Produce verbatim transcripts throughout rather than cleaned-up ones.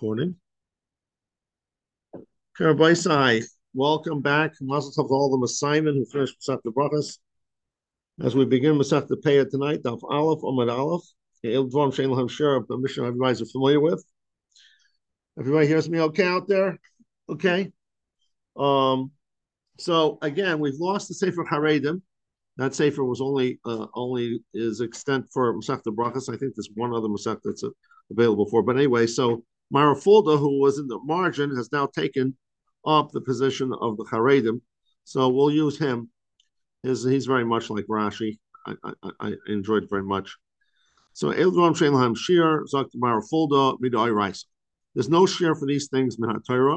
recording. Karabaisai, welcome back. Mazel tov to all the Simon who finished Masech Brachas. As we begin Masech Peah tonight, Daf Aleph, Omad Aleph, El Dvarim Shein Lahem Shir, a mission everybody's familiar with. Everybody hears me okay out there? Okay. Um, so again, we've lost the Sefer Haredim. That Sefer was only uh, only is extent for Masech Brachas. I think there's one other Masech that's uh, available for. But anyway, so Mara Fulda, who was in the margin, has now taken up the position of the Haredim. So we'll use him. His, he's very much like Rashi. I, I, I enjoyed very much. So Eldram Shein Lahem Shir, Zok Mara Fulda, Midai Raisa. There's no share for these things, Minhat Torah.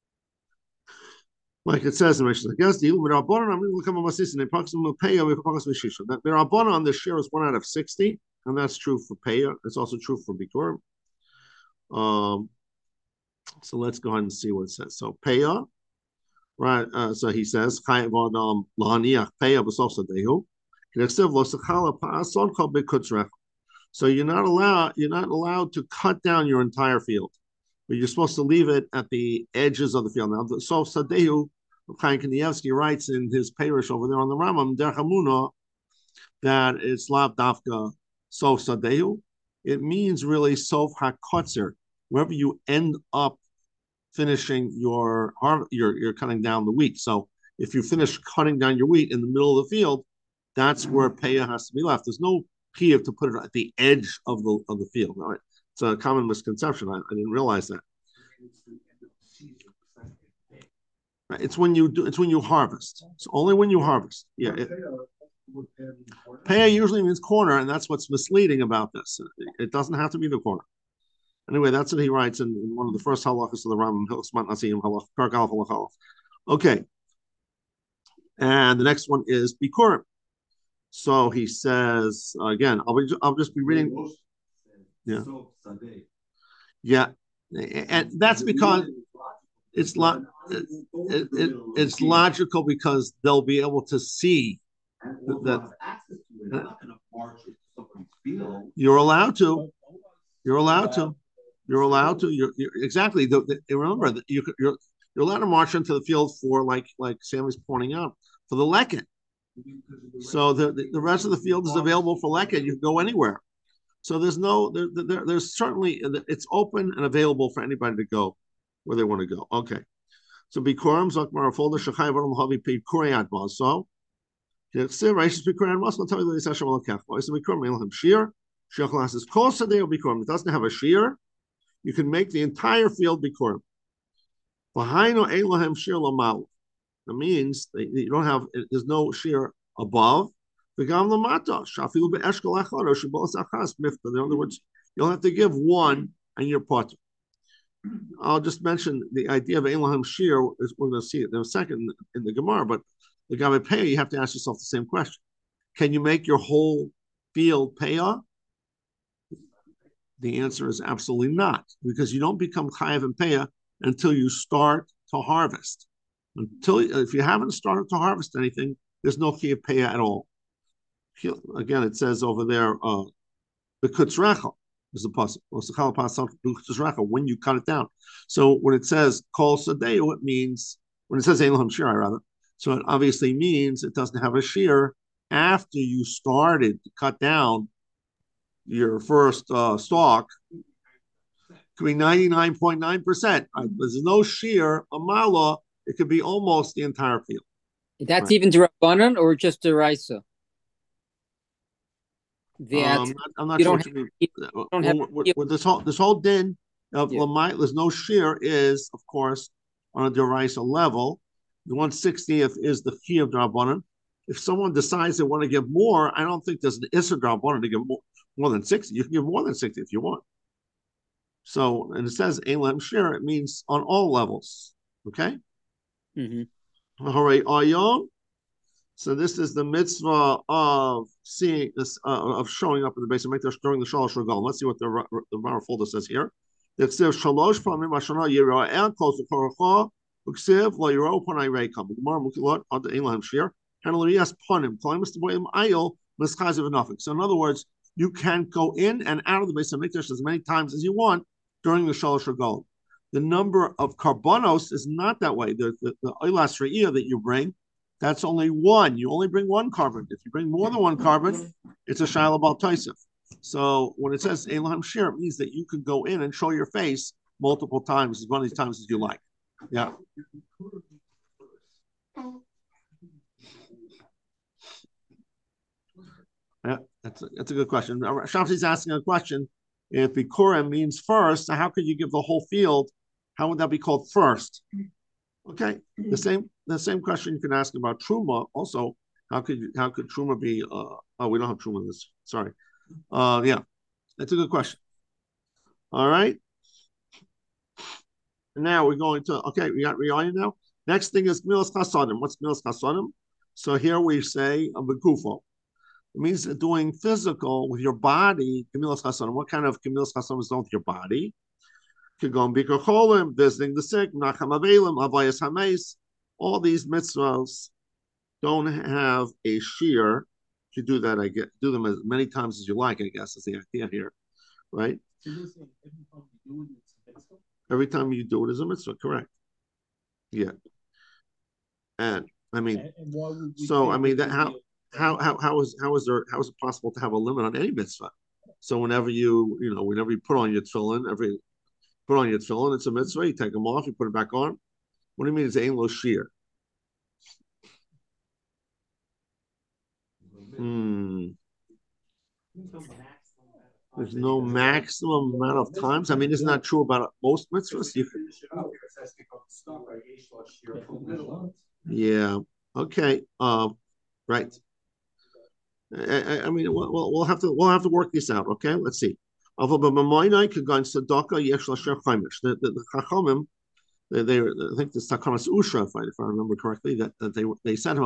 Like it says in Mishnah, against the Mirabbanan, I'm going to come on Masis and approximately pay with approximately Shisha. That Mirabbanan, the share is one out of sixty, and that's true for Peah. It's also true for Bikur. Um, so let's go ahead and see what it says. So Peah, right? Uh, so he says, Chayav Adam Laniach Peah B'Sof Sadehu. So you're not allowed, you're not allowed to cut down your entire field, but you're supposed to leave it at the edges of the field. Now, the Sof Sadehu, Chaim Kanievsky writes in his parish over there on the Rambam, Derech Hamuna, that it's Lav Dafka Sof Sadehu. It means really Sof HaKotzer, wherever you end up finishing your you're, you're cutting down the wheat. So if you finish cutting down your wheat in the middle of the field, that's where Peah has to be left. There's no Peah to put it at the edge of the of the field. All right. It's a common misconception. I, I didn't realize that. Right. It's when you do. It's when you harvest. It's only when you harvest. Yeah. It, Peah usually means corner, and that's what's misleading about this. It, it doesn't have to be the corner. Anyway, that's what he writes in, in one of the first halachas of the Rambam, Hilchos Nasim halach, Parak Aleph halach. Okay, and the next one is Bikurim. So he says again. I'll be. I'll just be reading. Yeah. Yeah, and that's because it's lo- it, it, it, it's logical because they'll be able to see that, that you're allowed to. You're allowed to. You're allowed to. You're, you're exactly. The, the, remember that you, you're you're allowed to march into the field for like like Sammy's pointing out for the leket. So the, the the rest of the field is available for leket. You can go anywhere. So there's no there, there there's certainly it's open and available for anybody to go where they want to go. Okay. So Bikurim Zakmar Folder Shachai Varam Havi paid Kuriyat Baso. Say Raish Bikurim must not tell you the Sasha Malakach. So Bikurim Elham Shear. Shechlas is close to there Bikurim. It doesn't have a shear. You can make the entire field Bikurim. Lahaino Elohim Shear Lamal. That means that you don't have there's no shear above. In other words, you'll have to give one and you're part. I'll just mention the idea of Elohim Shir, is we're going to see it in a second in the Gemara, but the Gabe Peah, you have to ask yourself the same question. Can you make your whole field Peah? The answer is absolutely not, because you don't become Chayav and Peah until you start to harvest. Until if you haven't started to harvest anything, there's no Chayav Peah at all. Again, it says over there, uh, the kutzrecha is the pasuk. When you cut it down. So when it says kol sadeu, it means when it says Elohim Shir, rather. So it obviously means it doesn't have a shear after you started to cut down your first uh, stalk. Could be ninety-nine point nine percent. Right? There's no shear, a mala. It could be almost the entire field. That's right. Even D'Rabbanan or just D'Oraisa? Um, I'm not sure what you mean. Well, have, with, with this whole this whole din of yeah. Lamite, there's no shear is, of course, on a D'Oraisa level. The one sixtieth is the fee of D'Rabbanan. If someone decides they want to give more, I don't think there's an Issur D'Rabbanan to give more, more than sixty. You can give more than sixty if you want. So, and it says Elam Shir, it means on all levels. Okay? Mm-hmm. All right, Ayom. So this is the mitzvah of seeing this, uh, of showing up in the base of Mikdash during the Shalosh Regalim. Let's see what the the Mara Folder says here. It says Shalosh Pamim Hashana Yirah close to Koracha Uksiv La Yiro Panay Reikam. The Gemara Mukilot on the Elam Shir and Larias Panim Klimas the Boyim Ayil Mischaziv Nafik. So in other words, you can go in and out of the base of Mikdash as many times as you want during the Shalosh Regalim. the number of karbonos is not that way. The the, the oilas re'iyah that you bring, that's only one. You only bring one carbon. If you bring more than one carbon, it's a shiloh bal taisif. So when it says Elohim Shir, it means that you can go in and show your face multiple times, as many times as you like. Yeah. Yeah, that's a, that's a good question. Shamsi's asking a question. If Bikurim means first, how could you give the whole field? How would that be called first? Okay, the same the same question you can ask about Truma. Also, how could you, how could Truma be? Uh, oh, we don't have Truma in this. Sorry. Uh, yeah, that's a good question. All right. Now we're going to okay. We got Riyah now. Next thing is Milas Chasadim. What's Milas Chasadim? So here we say a Bekufo. It means doing physical with your body. Kamilas Chasadim. What kind of Kamilas Chasadim is done with your body? Kigon Bikar Cholim, visiting the sick, Nacham Avelim, Avayas Hameis. All these mitzvahs don't have a shear. You do that, I get do them as many times as you like, I guess, is the idea here, right? Every time you do it is a mitzvah, correct? Yeah. And I mean, and, and so I mean that how how how how is how is there how is it possible to have a limit on any mitzvah? So whenever you you know whenever you put on your tefillin, every put on your tefillin, it's a mitzvah. You take them off, you put it back on. What do you mean it's ein lo shear? Hmm. There's no maximum amount of times. I mean, isn't that true about most mitzvahs? You can... Yeah. Okay. Um. Right. I, I mean, we'll, we'll have to we'll have to work this out. Okay. Let's see. The the, the Chachamim, they, they I think this Takanas Usha, if I, if I remember correctly, that, that they they said him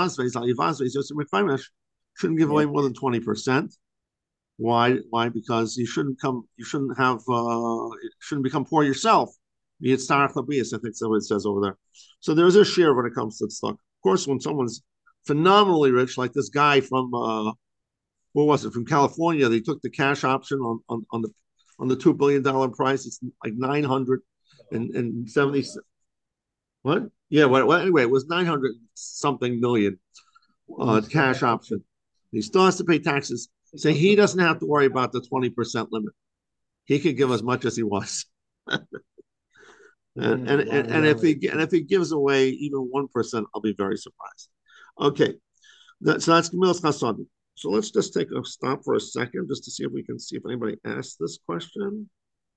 shouldn't give away more than twenty percent. Why? Why? Because you shouldn't come. You shouldn't have. Uh, shouldn't become poor yourself. It's I think that's what it says over there. So there's a share when it comes to stock. Of course, when someone's phenomenally rich, like this guy from uh, what was it from California, they took the cash option on on, on the on the two billion dollar price. It's like nine hundred and seventy. What? Yeah. Well, anyway, it was nine hundred something million uh, cash option. He still has to pay taxes. So he doesn't have to worry about the twenty percent limit. He could give as much as he wants. and, and, and, and if he and if he gives away even one percent, I'll be very surprised. Okay. That, so that's Gemilas Chasadim. So let's just take a stop for a second just to see if we can see if anybody asked this question.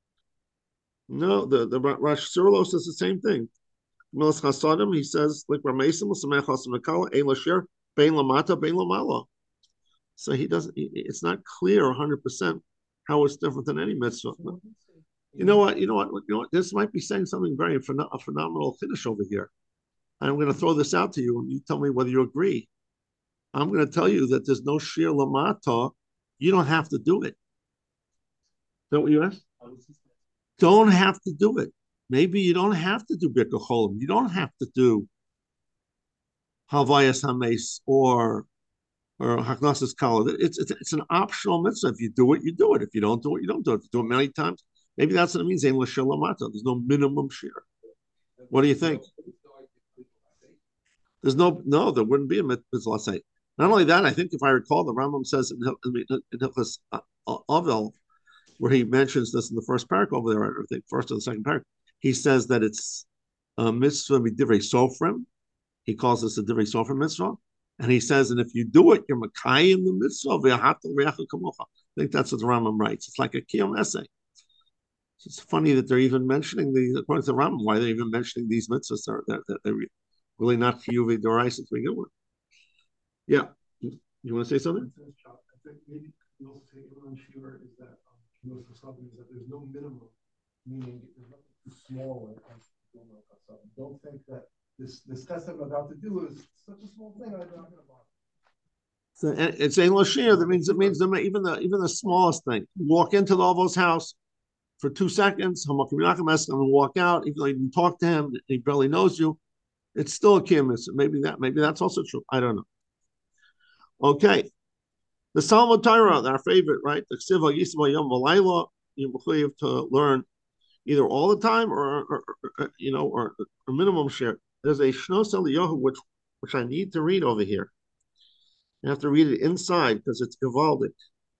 No, the, the Rosh Sirulo says the same thing. Gemilas Chasadim, he says, like Ramesim, L'samech Chasim Mekala, Ein L'sher, Bein Lamata, Bein Lamala. So he doesn't. It's not clear one hundred percent how it's different than any mitzvah. But you know what? You know what? You know what? This might be saying something very a phenomenal finish over here. And I'm going to throw this out to you, and you tell me whether you agree. I'm going to tell you that there's no shir lamata. You don't have to do it. Is that what you asked? Don't have to do it. Maybe you don't have to do Birka Cholim. You don't have to do Havayas Hames or or Haknasas Kala. It's, it's it's an optional mitzvah. If you do it, you do it. If you don't do it, you don't do it. If you do it many times, maybe that's what it means. There's no minimum share. What do you think? There's no no. There wouldn't be a mitzvah. Let's say. Not only that, I think if I recall, the Rambam says in Hilchos Avel, where he mentions this in the first paragraph over there, I think first or the second paragraph, he says that it's a mitzvah b'divrei sofrim. He calls this a divrei sofrim mitzvah. And he says, and if you do it, you're Makayim the mitzvah. I think that's what the Rambam writes. It's like a Kiyom essay. It's funny that they're even mentioning the, according to the Rambam, why they're even mentioning these mitzvahs. They're, they're, they're really not Chiyuvi Doraisa to begin with. Yeah. You want to say something? I think maybe you also say Ilan Shira is that um, is that there's no minimum, meaning there's nothing too small when it comes to don't think that This this test I'm about to do is such a small thing. I'm not going to bother. So it's a lashir. That means it means the, even the even the smallest thing. You walk into the Lavo's house for two seconds, and walk out. Even though you didn't talk to him, he barely knows you. It's still a kimis. Maybe that maybe that's also true. I don't know. Okay, the Salmon Torah, our favorite, right? The Ksiva Yisma Yom V'Layla. You have to learn either all the time or, or, or you know, or a minimum share. There's a Shnos Eliyahu which which I need to read over here. You have to read it inside because it's Gavaldic.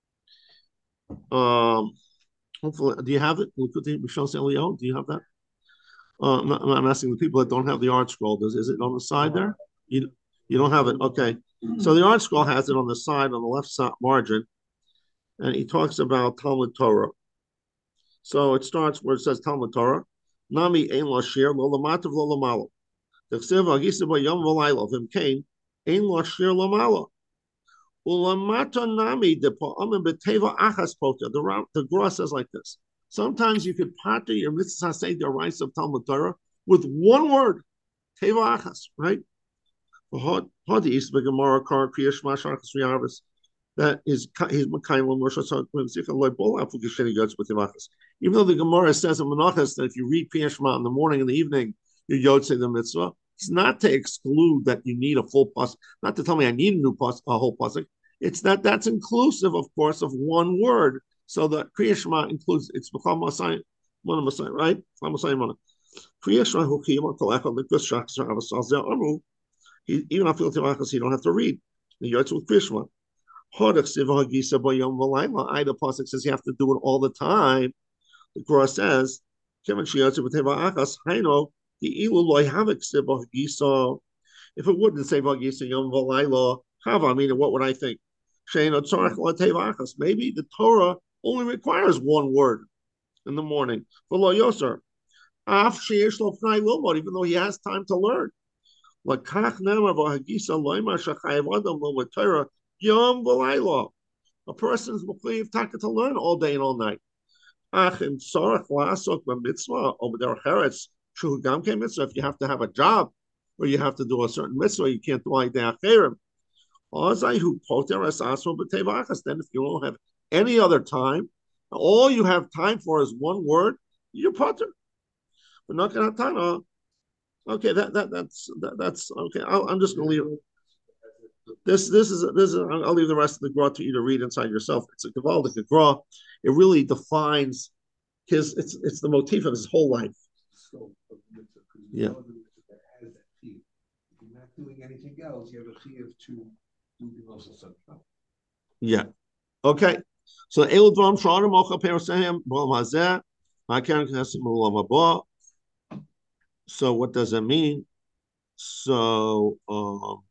Um, hopefully, do you have it? Shnos Eliyahu, do you have that? Uh, I'm, not, I'm asking the people that don't have the art scroll. Does is it on the side there? You you don't have it. Okay. So the art scroll has it on the side on the left side margin, and he talks about Talmud Torah. So it starts where it says Talmud Torah. Nami ein lashir lo lamatav lo lamalo. T'chsev agisa ba yom v'layla of him came ein lashir lo malo. Ulamata nami de pa'amim beteva achas pota. The the Gra says like this. Sometimes you could pater your mitzvah say the rights of Talmud Torah with one word, teva achas, right? Hadis begemara kar kriyash mashachas riyavis. That is his Makayim Moshe even though the Gemara says in Menachos that if you read Kriyash Shema in the morning and the evening, you Yotzei the mitzvah. It's not to exclude that you need a full pasuk, not to tell me I need a new pasuk, a whole pasuk. It's that that's inclusive, of course, of one word. So the Kriyash Shema includes it's B'chal Masayim, one Masayim, right? B'chal Masayim Mana. Kriyash Shema Hukiyim Kol Echad Likus Shachas Avasal Zeh Amu. Even if you don't have to read the Yotzei with Kriyash Shema. I, the pasuk says you have to do it all the time. The Gra says, if it wouldn't say Vagisa Yom Valayla, Hava, I mean, what would I think? Maybe the Torah only requires one word in the morning. Even though he has time to learn. Yom v'layla. A person's mechuyev taka to learn all day and all night. Ach im tzarech la'asok b'mitzvah over there cheretz shu gam ke mitzvah. If you have to have a job or you have to do a certain mitzvah, you can't do like the acherim. Azai hu poter es asro b'teva achas. Then if you don't have any other time, all you have time for is one word, you're poter. But not gonna tana. Okay, that that that's that, that's okay. I'll, I'm just gonna leave. This this is this is I'll leave the rest of the Gra to you to read inside yourself. It's a Gavaldic Gra. It really defines his it's it's the motif of his whole life. Yeah. If you're not doing anything else, you have a chiyuv to do the most of Yeah. Okay. So Elu Dvam Shara Mocha Perosehem B'Olam Hazeh Ma'Keren Knesset B'Olam Haba. So what does that mean? So um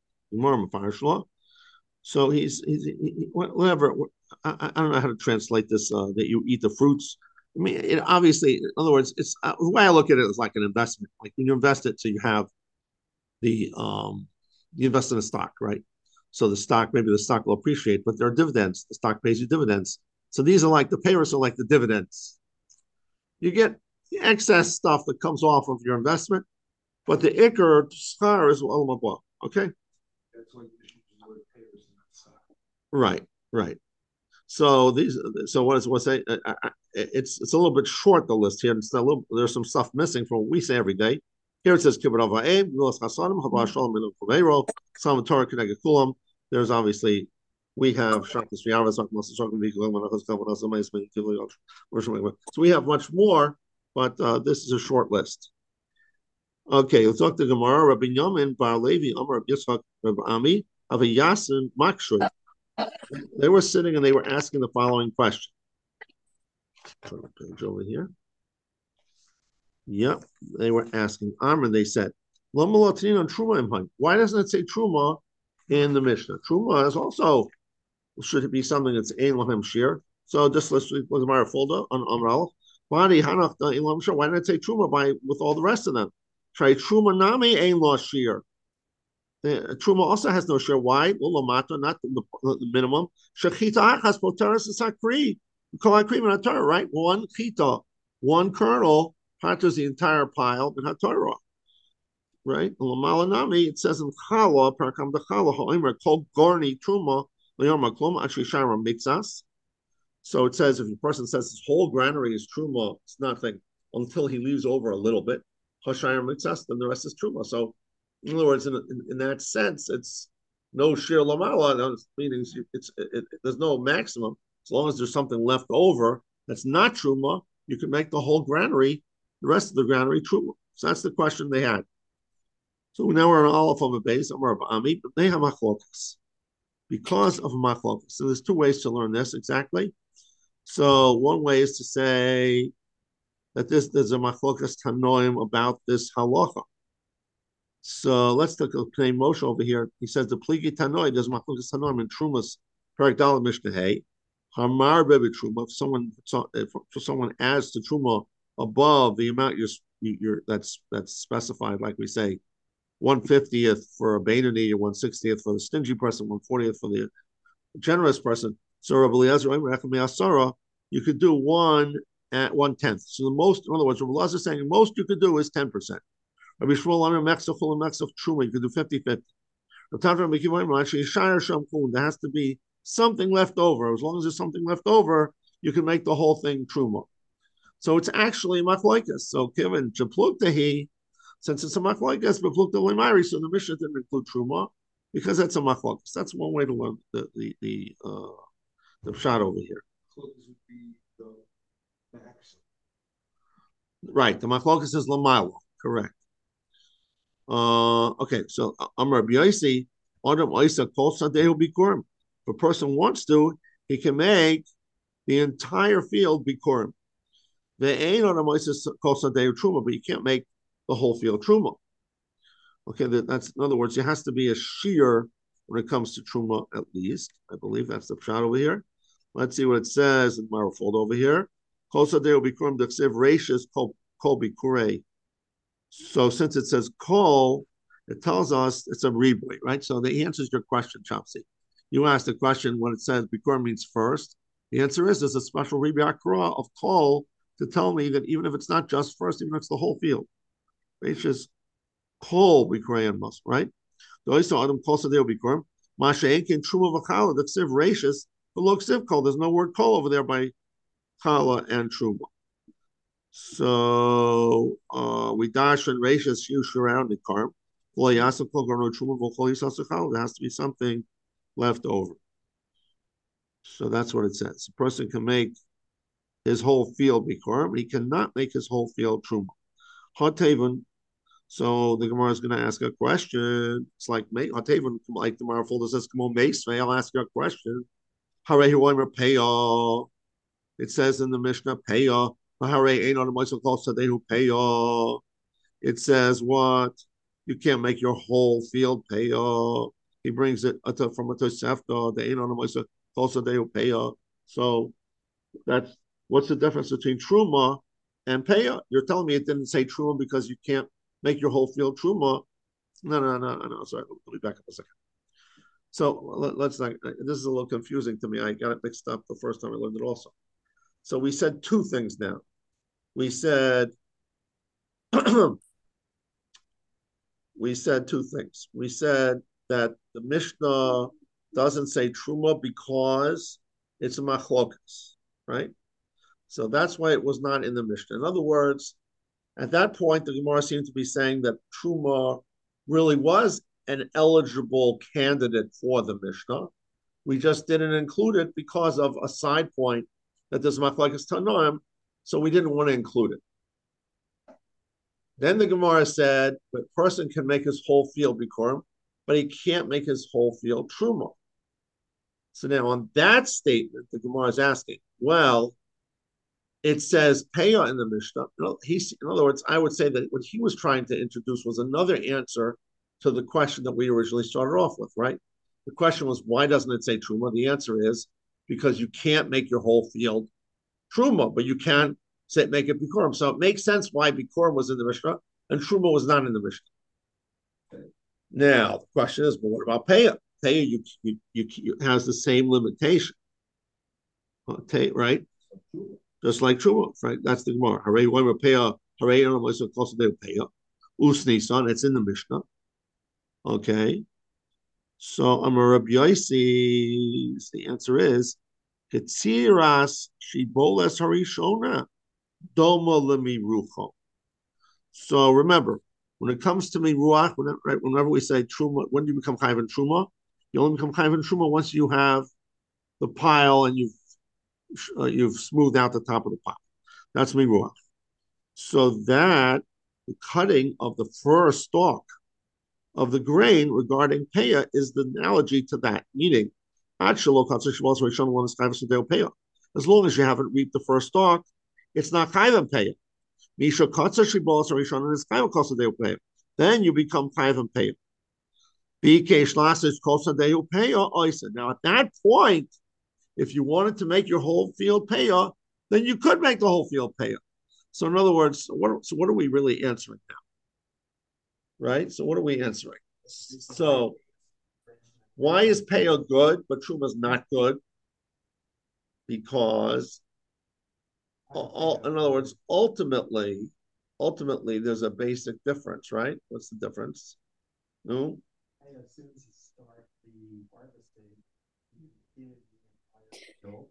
So he's, he's he, whatever. I, I don't know how to translate this. Uh, that you eat the fruits. I mean, it obviously, in other words, it's uh, the way I look at it is like an investment. Like when you invest it, so you have the um, you invest in a stock, right? So the stock, maybe the stock will appreciate, but there are dividends. The stock pays you dividends. So these are like the payers are like the dividends. You get the excess stuff that comes off of your investment, but the ikr schar is olam haba. Okay. Right, right. So these, so what is what's say? It's it's a little bit short the list here. It's a little, there's some stuff missing from what we say every day. Here it says kibbut avayim, milas chasanim, haba shalom milu kavero, salmon Torah keneged kulam. There's obviously we have shaklas v'yavas shaklas shaklas v'ikulam manachas kavanas amayis meitiv. So we have much more, but uh, this is a short list. Okay, let's talk to Gemara. Rabbi Yamin Bar Levi Amar Yitzchak Rabbi Ami of a Yasin Makshui. They were sitting and they were asking the following question. Turn the page over here. Yep, they were asking Amr. They said, "Why doesn't it say Truma in the Mishnah? Truma is also should it be something that's ein lahem shir? So just let's read the Gemara folder on Amr Aleph. Why didn't it say Truma by with all the rest of them? Try Truma nami ein lo shir. The Truma also has no share. Why? Ulamata, not the, the minimum. Shechita achas poteres sakri. Kolakrim in Torah, right? One chita, one kernel, patters the entire pile in HaTorah. Right? Ulamalanami, it says in Chala, Parakam de Chala, Ha'imra, Kol Gorni Truma, Leorma Klum, Ashri Shara Mixas. So it says if a person says his whole granary is Truma, it's nothing until he leaves over a little bit. Hashayim Mixas, then the rest is Truma. So in other words, in, in, in that sense, it's no shir lamala, meaning it's it, it, there's no maximum. As long as there's something left over that's not truma, you can make the whole granary, the rest of the granary, truma. So that's the question they had. So now we're on Aleph of a base, Amar of Ami, but they have machlokas. Because of machlokas. So there's two ways to learn this exactly. So one way is to say that this there's a machlokas tanoim about this halacha. So let's look at Pnei Moshe over here. He says the pligi tanoi, there's machlokas tanoim in Trumas, Perak Dalet Mishnah Hey. Hamar bebe truma. If someone if someone adds to truma above the amount you're, you're that's that's specified, like we say, one fiftieth for a Beinoni, one sixtieth for the stingy person, one fortieth for the generous person. So Rabbi Eliezer, you could do one at one tenth. So the most, in other words, Rabbi Eliezer is saying the most you could do is ten percent. Rabbi Shmuel on a mexaf full of mexaf truma, you could do fifty fifty. There has to be something left over. As long as there's something left over, you can make the whole thing truma. So it's actually machlokes. So given Japluktahi, since it's a machlokes, Japlukta Lemari, so the Mishnah didn't include truma because that's a machlokes. That's one way to learn the the the uh, the shot over here. Would be the max. Right, the machlokes is Lamala, correct. Uh, okay, so Amar B'Yosi, Adam Isa Kol Sadehu Bikurim. If a person wants to, he can make the entire field Bikurim. The ain't Adam Isa Kol Sadehu Truma, but you can't make the whole field Truma. Okay, that, that's in other words, there has to be a shear when it comes to Truma at least. I believe that's the shot over here. Let's see what it says in Marifold over here. Kol Sadehu Bikurim D'Ksiv Reishis Kol Bikurei. So since it says kol, it tells us it's a riboy, right? So the answers your question, Chopsy. You asked the question when it says bikor means first. The answer is there's a special riboy of kol to tell me that even if it's not just first, even if it's the whole field. It's just kol bikorayan must, right? The oyster adam kol sadeo bikorim. Masha enkin truma v'chala, the ksiv rachis, the lo ksiv kol. There's no word kol over there by chala and truma. So uh, we dash and ratios huge around the carb. There has to be something left over. So that's what it says. A person can make his whole field bikor, but he cannot make his whole field truma. Hataven. So the Gemara is going to ask a question. It's like Hataven, like the Gemara folder says, "Come on, Meisvei." I'll ask you a question. It says in the Mishnah, "Peya." It says what? You can't make your whole field peya. He brings it from a Tosefta. The ain't on a moisa also they peya. So that's what's the difference between truma and peya? You're telling me it didn't say truma because you can't make your whole field truma. No, no, no, no. Sorry, let me back up a second. So let, let's not. This is a little confusing to me. I got it mixed up the first time I learned it also. So we said two things now. We said we said two things. We said that the Mishnah doesn't say truma because it's a machlokas, right? So that's why it was not in the Mishnah. In other words, at that point, the Gemara seemed to be saying that truma really was an eligible candidate for the Mishnah. We just didn't include it because of a side point that there's machlokas tanoim. So we didn't want to include it. Then the Gemara said the person can make his whole field bikurim, but he can't make his whole field truma. So now on that statement, the Gemara is asking, well, it says peya in the Mishnah. You know, he's, in other words, I would say that what he was trying to introduce was another answer to the question that we originally started off with, right? The question was, why doesn't it say truma? The answer is because you can't make your whole field truma, but you can say make it bikurim. So it makes sense why bikurim was in the Mishnah and truma was not in the Mishnah. Okay. Now the question is, but what about peya? Peya you, you, you, you has the same limitation, okay, right? Just like truma, right? That's the Gemara. Hooray! When we're peya, hooray! I'm also close to peya. Usni son, it's in the Mishnah. Okay, so I'm a Rabbi Yosi. The answer is Ketziras Shiboles Harishona Doma Lemirucho. So remember, when it comes to Miruach, whenever, right, whenever we say Truma, when do you become Chayv in Truma? You only become Chayv in Truma once you have the pile and you've uh, you've smoothed out the top of the pile. That's miruach. So that the cutting of the first stalk of the grain regarding peah is the analogy to that, meaning as long as you haven't reaped the first stalk, it's not chayv peah. Then you become chayv peah. Now, at that point, if you wanted to make your whole field peah, then you could make the whole field peah. So, in other words, what, so what are we really answering now? Right? So, what are we answering? So, why is peah good, but truma is not good? Because, all, in other words, ultimately, ultimately, there's a basic difference, right? What's the difference? No. As soon as you start the harvesting, you give the entire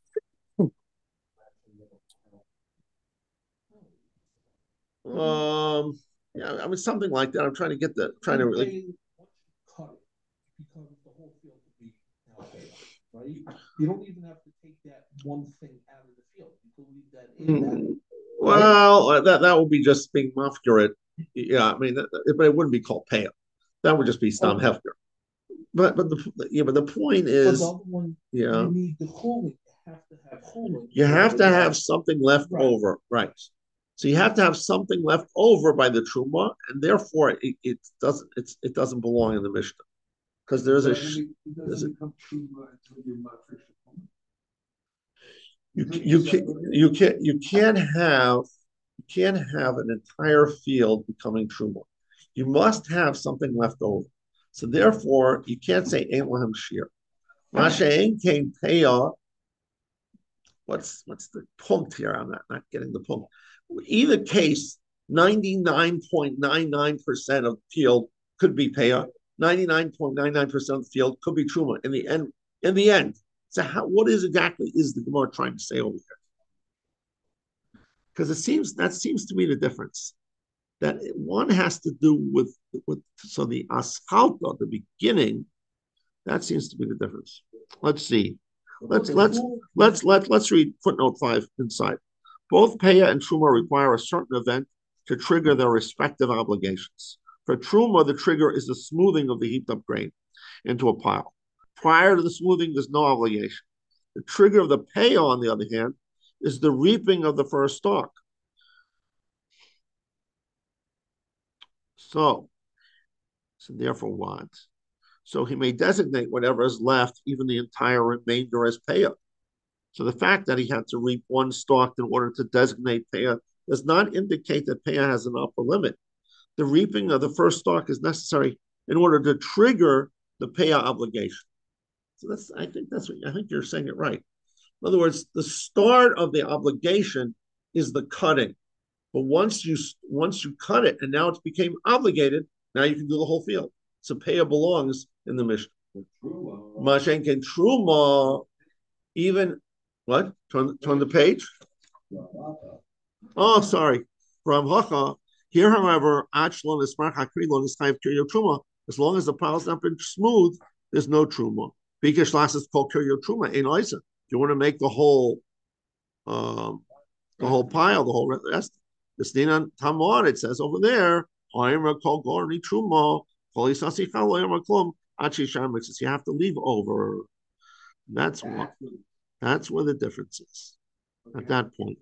Um, yeah, I mean something like that. I'm trying to get the trying to really. Once you cut it, it becomes the whole field to be now, right? You don't even have to take that one thing out of the field. You can leave that in. Mm, That, well, right? that that would be just being mafkir. Yeah, I mean, that, but it wouldn't be called peah. That would just be stam okay. hefker. But but the yeah, but the point is, the one, yeah, you need the cooling. You have to have cooling. You have to have something left right. over, right? So you have to have something left over by the truma, and therefore it, it doesn't it's it doesn't belong in the Mishnah because there's a, there's a you you can you can you can't have you can't have an entire field becoming truma. You must have something left over. So therefore, you can't say ain't lahem shir. Mashein came peah. What's what's the punct here? I'm not, not getting the punct. Either case, ninety-nine point nine nine percent of the field could be peah. ninety-nine point nine nine percent of the field could be truma. In the end, in the end. So how, what is exactly is the Gemara trying to say over here? Because it seems that seems to be the difference. That one has to do with with so the aschalta, the beginning, that seems to be the difference. Let's see. Let's let's let's let let's read footnote five inside. Both peah and truma require a certain event to trigger their respective obligations. For truma, the trigger is the smoothing of the heaped up grain into a pile. Prior to the smoothing, there's no obligation. The trigger of the peah, on the other hand, is the reaping of the first stalk. So, so therefore, what? So he may designate whatever is left, even the entire remainder, as peah. So the fact that he had to reap one stalk in order to designate peah does not indicate that peah has an upper limit. The reaping of the first stalk is necessary in order to trigger the peah obligation. So that's, I think that's what, I think you're saying it right. In other words, the start of the obligation is the cutting. But once you once you cut it and now it's became obligated, now you can do the whole field. So peah belongs in the Mishnah. Mashenken truma, even what? Turn turn the page. Oh, sorry. From Hacha. Here, however, Achlon is Hakrilon is type Kiryo Truma. As long as the pile's not been smooth, there's no Truma. Bikash Las is called Kiryo Truma in Isa. If you want to make the whole um, the whole pile, the whole rest. The Stinan Tamar, it says over there, you have to leave over. That's what that's where the difference is at that point.